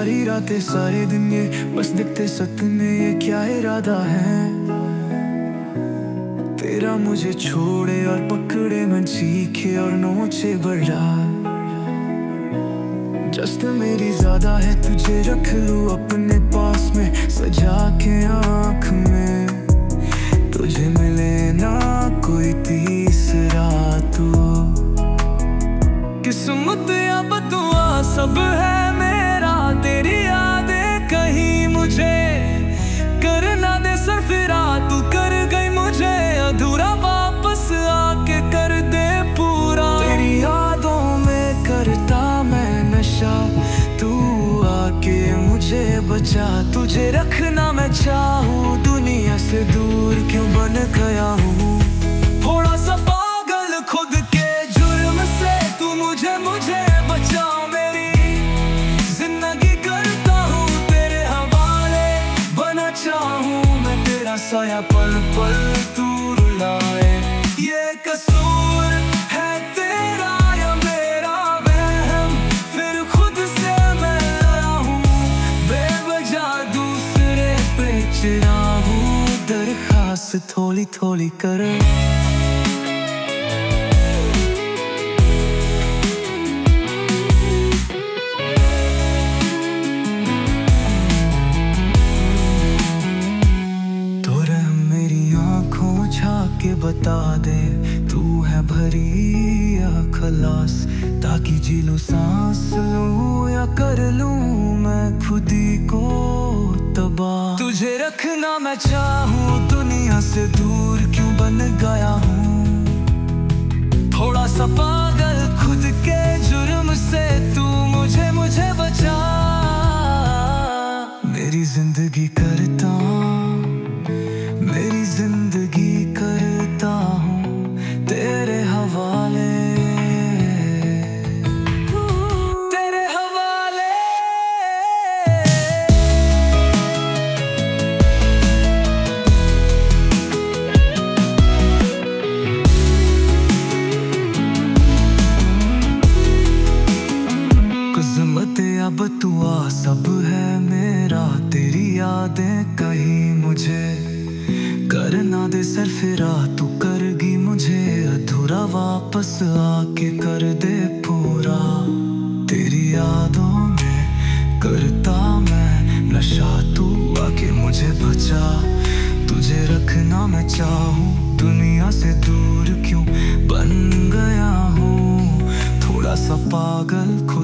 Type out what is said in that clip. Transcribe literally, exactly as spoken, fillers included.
सारी रातें सारे दिन ये बस दिखते सपने, ये क्या इरादा है तेरा मुझे छोड़े और पकड़े मन चीखे और नोचे बढ़ा। जस्ट मेरी ज्यादा है तुझे रख लूं अपने पास में सजा के आँख में, तुझे मिले ना कोई तीसरा तू। किस्मत या बदुआ सब है मेरा, तेरी यादें कहीं मुझे करना दे सरफिरा। तू कर गई मुझे अधूरा, वापस आके कर दे पूरा। तेरी यादों में करता मैं नशा, तू आके मुझे बचा। तुझे रखना मैं चाहूँ, दुनिया से दूर क्यों बन गया हूँ। थोड़ा सा पागल खुद के जुर्म से, तू मुझे मुझे बचा। मेरी जिंदगी करता हूँ तेरे हवाले, बना चाहूँ मैं तेरा साया पल पल तू रुलाए। ये कसूर है तेरा या मेरा वहम, फिर खुद से मैं आया हूँ बेवजह दूसरे पे चिढ़ा हूँ। दरखास्त थोड़ी थोड़ी कर। के बता दे तू है भरी या खलास, ताकि जी लूं सांस लूं या कर लूं मैं खुद ही को तबाह। तुझे रखना मैं चाहूँ, दुनिया से दूर क्यों बन गया हूँ। थोड़ा सा पागल खुद के जुर्म से, तू मुझे मुझे बचा। मेरी जिंदगी करता मेरी जिंदगी करता हूँ तेरे हवाले, तेरे हवाले। किस्मत या बदुआ सब है मेरा, तेरी यादें कहीं मुझे करना दे सरफिरा। तू करगी मुझे अधूरा, वापस आके कर दे पूरा। तेरी यादों में करता मैं नशा, तू आके मुझे बचा। तुझे रखना मैं चाहूँ, दुनिया से दूर क्यों बन गया हूँ। थोड़ा सा पागल खुद